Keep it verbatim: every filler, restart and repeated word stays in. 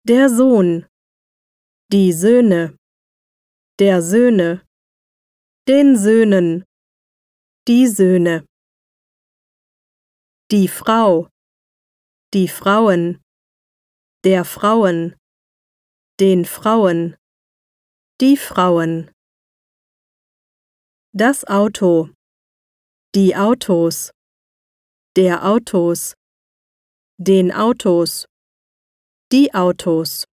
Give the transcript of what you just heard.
Der Sohn, die Söhne, der Söhne, den Söhnen, die Söhne. Die Frau, die Frauen, der Frauen, den Frauen, die Frauen. Das Auto, die Autos, der Autos, den Autos, die Autos.